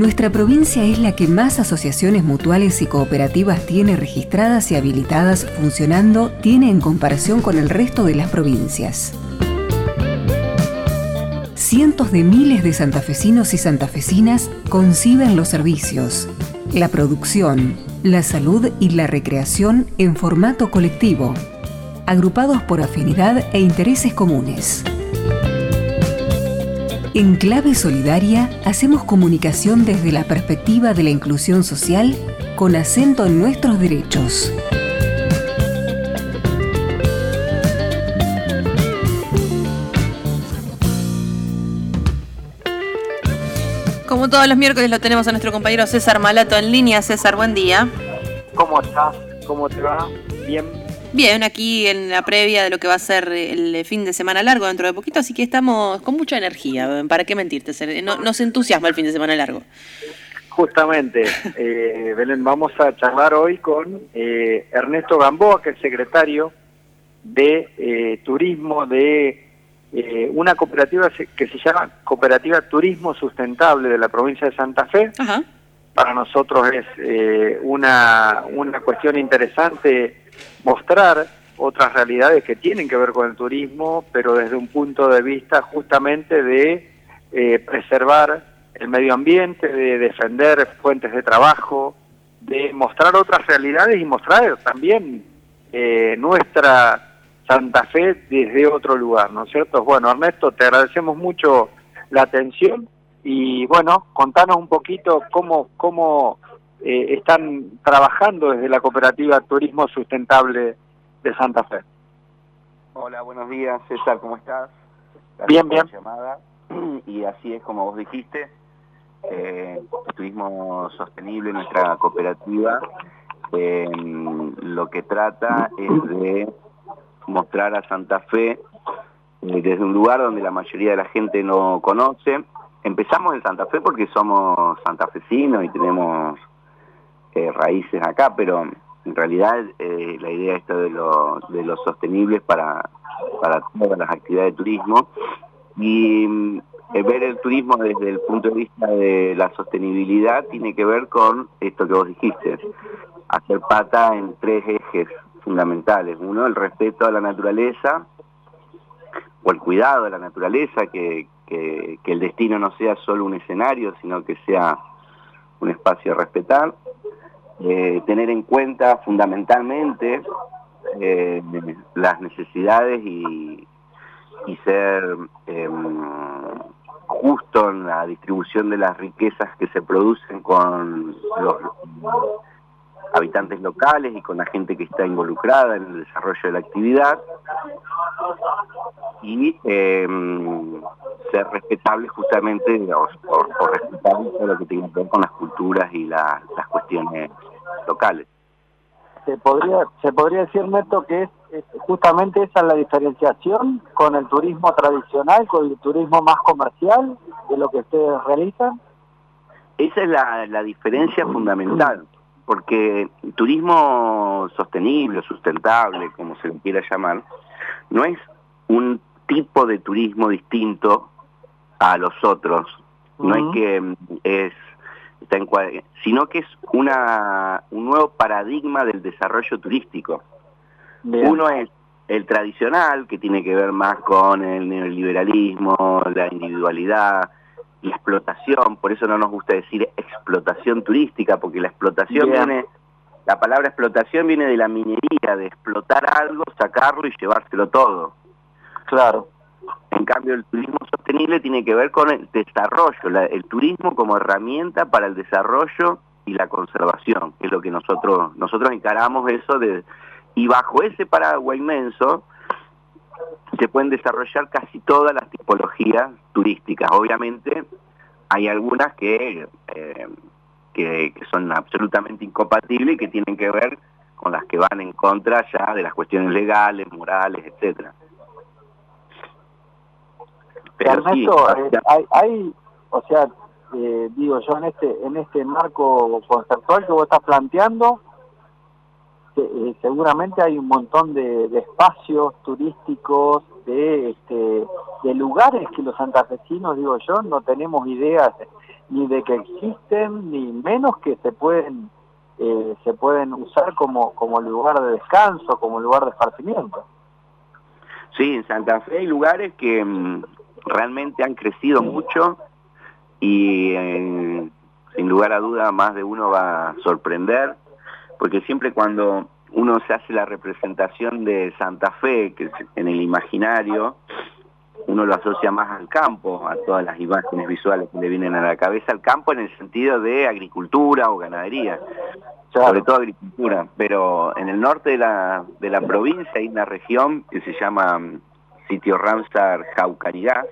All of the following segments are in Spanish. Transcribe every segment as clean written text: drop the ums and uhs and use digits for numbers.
Nuestra provincia es la que más asociaciones mutuales y cooperativas tiene registradas y habilitadas funcionando, tiene en comparación con el resto de las provincias. Cientos de miles de santafesinos y santafesinas conciben los servicios, la producción, la salud y la recreación en formato colectivo, agrupados por afinidad e intereses comunes. En Clave Solidaria hacemos comunicación desde la perspectiva de la inclusión social con acento en nuestros derechos. Como todos los miércoles lo tenemos a nuestro compañero César Malato en línea. César, buen día. ¿Cómo estás? ¿Cómo te va? ¿Bien? Bien, aquí en la previa de lo que va a ser el fin de semana largo dentro de poquito, así que estamos con mucha energía. ¿Para qué mentirte? Nos entusiasma el fin de semana largo. Justamente, Belén, vamos a charlar hoy con Ernesto Gamboa, que es secretario de Turismo de una cooperativa que se llama Cooperativa Turismo Sustentable de la provincia de Santa Fe. Ajá. Para nosotros es una cuestión interesante mostrar otras realidades que tienen que ver con el turismo, pero desde un punto de vista justamente de preservar el medio ambiente, de defender fuentes de trabajo, de mostrar otras realidades y mostrar también nuestra Santa Fe desde otro lugar, ¿no es cierto? Bueno, Ernesto, te agradecemos mucho la atención y bueno, contanos un poquito cómo están trabajando desde la Cooperativa Turismo Sustentable de Santa Fe. Hola, buenos días, César, ¿cómo estás? Gracias Bien, por la bien. llamada. Y así es como vos dijiste, turismo sostenible, nuestra cooperativa, lo que trata es de mostrar a Santa Fe desde un lugar donde la mayoría de la gente no conoce. Empezamos en Santa Fe porque somos santafesinos y tenemos raíces acá, pero en realidad la idea esta de lo sostenible es para todas las actividades de turismo y ver el turismo desde el punto de vista de la sostenibilidad tiene que ver con esto que vos dijiste, hacer pata en tres ejes fundamentales. Uno, el respeto a la naturaleza o el cuidado de la naturaleza, que el destino no sea solo un escenario, sino que sea un espacio a respetar. Tener en cuenta fundamentalmente las necesidades y ser justo en la distribución de las riquezas que se producen con los habitantes locales y con la gente que está involucrada en el desarrollo de la actividad y ser respetable justamente por respetar todo lo que tiene que ver con las culturas y las cuestiones locales. ¿Se podría decir, Neto, que es justamente esa la diferenciación con el turismo tradicional, con el turismo más comercial de lo que ustedes realizan? Esa es la diferencia fundamental, porque el turismo sostenible o sustentable, como se le quiera llamar, no es un tipo de turismo distinto a los otros, no es que sino que es un nuevo paradigma del desarrollo turístico. Bien. Uno es el tradicional, que tiene que ver más con el neoliberalismo, la individualidad, la explotación, por eso no nos gusta decir explotación turística, porque la explotación la palabra explotación viene de la minería, de explotar algo, sacarlo y llevárselo todo. Claro. En cambio, el turismo sostenible tiene que ver con el desarrollo, el turismo como herramienta para el desarrollo y la conservación, que es lo que nosotros encaramos eso y bajo ese paraguas inmenso se pueden desarrollar casi todas las tipologías turísticas. Obviamente hay algunas que son absolutamente incompatibles y que tienen que ver con las que van en contra ya de las cuestiones legales, morales, etcétera. Pero Ernesto, sí, digo yo, en este marco conceptual que vos estás planteando, seguramente hay un montón de espacios turísticos, de lugares que los santafesinos, digo yo, no tenemos ideas ni de que existen, ni menos que se pueden usar como lugar de descanso, como lugar de esparcimiento. Sí, en Santa Fe hay lugares que realmente han crecido mucho y sin lugar a duda más de uno va a sorprender, porque siempre cuando uno se hace la representación de Santa Fe, que es en el imaginario, uno lo asocia más al campo, a todas las imágenes visuales que le vienen a la cabeza, al campo en el sentido de agricultura o ganadería, claro, sobre todo agricultura, pero en el norte de la provincia hay una región que se llama Sitio Ramsar Jaucarigá,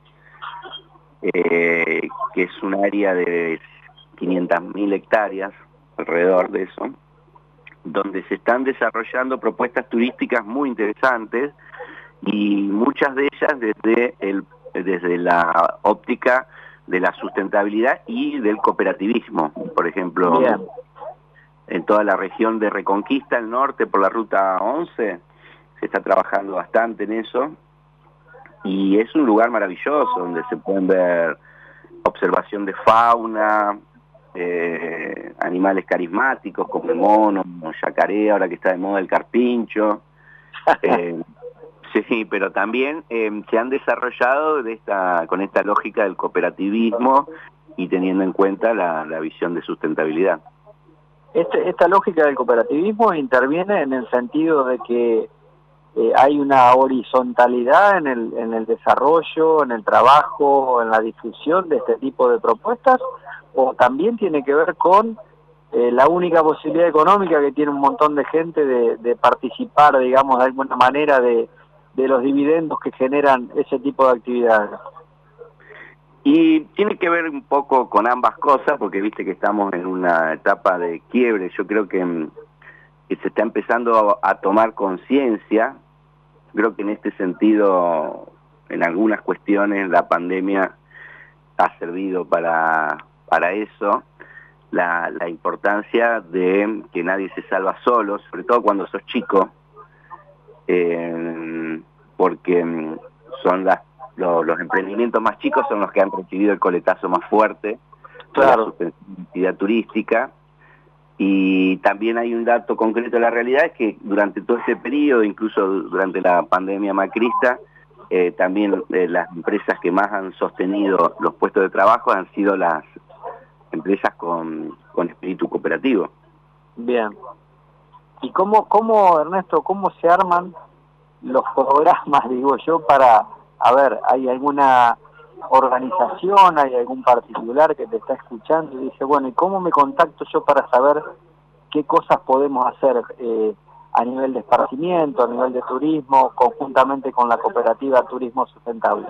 que es un área de 500.000 hectáreas, alrededor de eso, donde se están desarrollando propuestas turísticas muy interesantes, y muchas de ellas desde la óptica de la sustentabilidad y del cooperativismo. Por ejemplo, bien, en toda la región de Reconquista, el norte, por la ruta 11, se está trabajando bastante en eso, y es un lugar maravilloso donde se pueden ver observación de fauna, animales carismáticos como el mono, el yacaré, ahora que está de moda el carpincho. Sí, pero también se han desarrollado con esta lógica del cooperativismo y teniendo en cuenta la visión de sustentabilidad. Esta lógica del cooperativismo interviene en el sentido de que hay una horizontalidad en el desarrollo, en el trabajo, en la difusión de este tipo de propuestas, o también tiene que ver con la única posibilidad económica que tiene un montón de gente de participar, digamos, de alguna manera de los dividendos que generan ese tipo de actividades. Y tiene que ver un poco con ambas cosas, porque viste que estamos en una etapa de quiebre. Yo creo que se está empezando a tomar conciencia. Creo que en este sentido, en algunas cuestiones, la pandemia ha servido para eso. La importancia de que nadie se salva solo, sobre todo cuando sos chico, porque son los emprendimientos más chicos son los que han recibido el coletazo más fuerte, claro, de la sustentabilidad turística. Y también hay un dato concreto de la realidad, es que durante todo ese periodo, incluso durante la pandemia macrista, también las empresas que más han sostenido los puestos de trabajo han sido las empresas con espíritu cooperativo. Bien. ¿Y cómo, Ernesto, cómo se arman los programas, digo yo, para, a ver, hay alguna organización, hay algún particular que te está escuchando y dice, bueno, ¿y cómo me contacto yo para saber qué cosas podemos hacer a nivel de esparcimiento, a nivel de turismo, conjuntamente con la cooperativa Turismo Sustentable?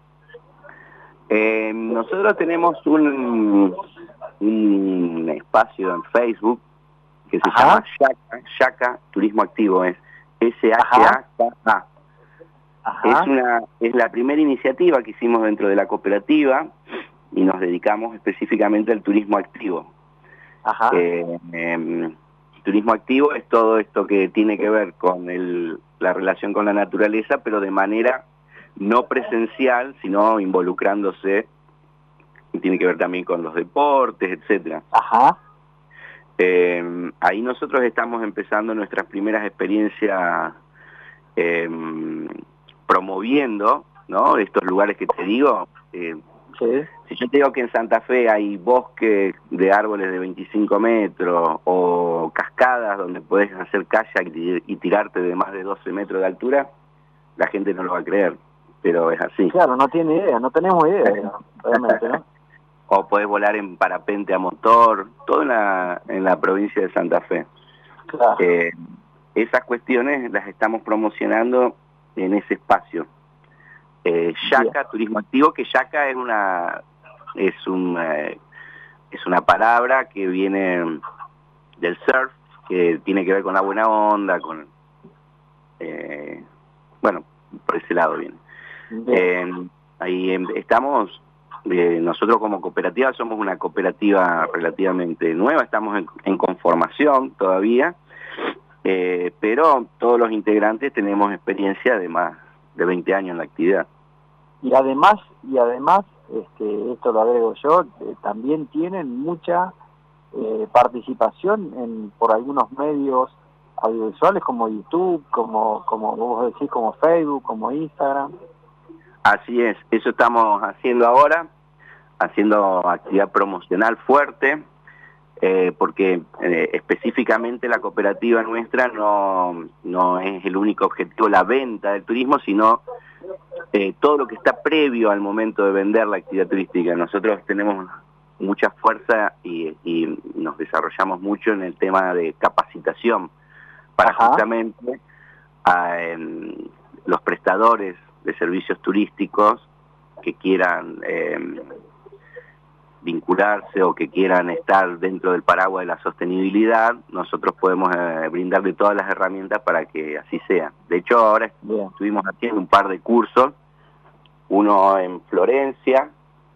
Nosotros tenemos un espacio en Facebook que se llama Shaca Turismo Activo, es SHAKA. Es la primera iniciativa que hicimos dentro de la cooperativa y nos dedicamos específicamente al turismo activo. Turismo activo es todo esto que tiene que ver con la relación con la naturaleza, pero de manera no presencial, sino involucrándose, y tiene que ver también con los deportes, etcétera. Ahí nosotros estamos empezando nuestras primeras experiencias promoviendo, ¿no?, estos lugares que te digo. Sí. Si yo te digo que en Santa Fe hay bosques de árboles de 25 metros o cascadas donde podés hacer kayak y tirarte de más de 12 metros de altura, la gente no lo va a creer, pero es así. Claro, no tiene idea, no tenemos idea, realmente, ¿no? O podés volar en parapente a motor, todo en la provincia de Santa Fe. Claro. Esas cuestiones las estamos promocionando en ese espacio. Shaca Turismo Activo, que Shaca es una palabra que viene del surf, que tiene que ver con la buena onda, con bueno, por ese lado viene. Ahí estamos. Nosotros como cooperativa somos una cooperativa relativamente nueva, estamos en conformación todavía, pero todos los integrantes tenemos experiencia de más de 20 años en la actividad. Y además esto lo agrego yo, también tienen mucha participación por algunos medios audiovisuales como YouTube, como vos decís, como Facebook, como Instagram. Así es, eso estamos haciendo ahora, haciendo actividad promocional fuerte, porque específicamente la cooperativa nuestra no es el único objetivo la venta del turismo, sino todo lo que está previo al momento de vender la actividad turística. Nosotros tenemos mucha fuerza y nos desarrollamos mucho en el tema de capacitación para justamente los prestadores de servicios turísticos que quieran vincularse o que quieran estar dentro del paraguas de la sostenibilidad. Nosotros podemos brindarle todas las herramientas para que así sea. De hecho, ahora estuvimos haciendo un par de cursos, uno en Florencia,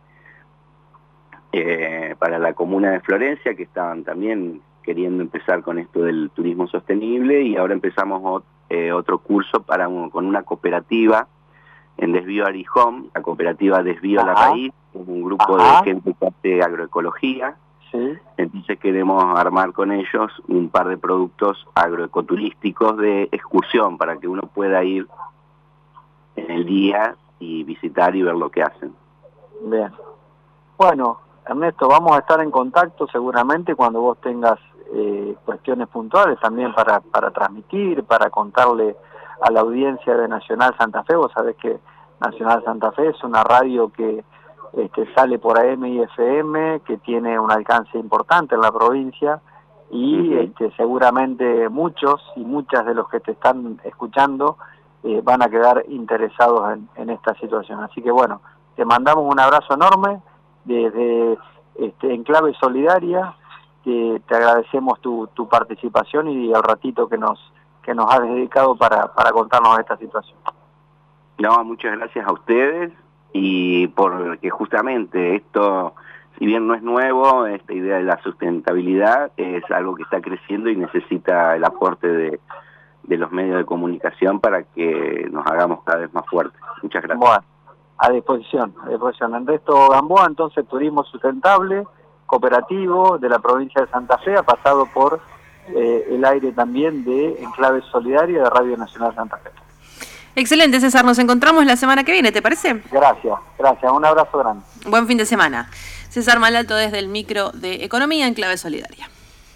para la comuna de Florencia, que estaban también queriendo empezar con esto del turismo sostenible, y ahora empezamos otro curso con una cooperativa en Desvío Arijón, la cooperativa Desvío a la Raíz, un grupo de gente que hace agroecología. Sí. Entonces queremos armar con ellos un par de productos agroecoturísticos de excursión para que uno pueda ir en el día y visitar y ver lo que hacen. Bien. Bueno, Ernesto, vamos a estar en contacto seguramente cuando vos tengas cuestiones puntuales también para transmitir, para contarle a la audiencia de Nacional Santa Fe. Vos sabés que Nacional Santa Fe es una radio que sale por AM y FM, que tiene un alcance importante en la provincia, y seguramente muchos y muchas de los que te están escuchando van a quedar interesados en esta situación. Así que bueno, te mandamos un abrazo enorme desde Enclave Solidaria. Te agradecemos tu participación y el ratito que nos has dedicado para contarnos esta situación. No, muchas gracias a ustedes, y porque justamente esto, si bien no es nuevo, esta idea de la sustentabilidad es algo que está creciendo y necesita el aporte de los medios de comunicación para que nos hagamos cada vez más fuertes. Muchas gracias. Bueno, a disposición. Ernesto Gamboa, entonces, turismo sustentable, cooperativo de la provincia de Santa Fe, ha pasado por el aire también de Enclave Solidaria de Radio Nacional Santa Fe. Excelente, César, nos encontramos la semana que viene, ¿te parece? Gracias, un abrazo grande. Buen fin de semana. César Malalto desde el micro de Economía Enclave Solidaria.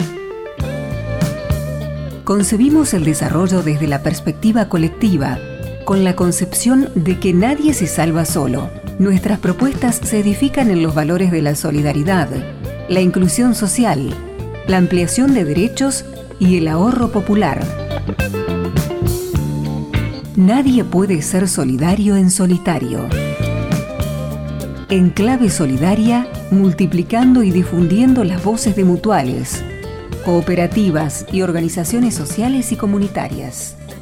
Concebimos el desarrollo desde la perspectiva colectiva, con la concepción de que nadie se salva solo. Nuestras propuestas se edifican en los valores de la solidaridad, la inclusión social, la ampliación de derechos y el ahorro popular. Nadie puede ser solidario en solitario. Enclave Solidaria, multiplicando y difundiendo las voces de mutuales, cooperativas y organizaciones sociales y comunitarias.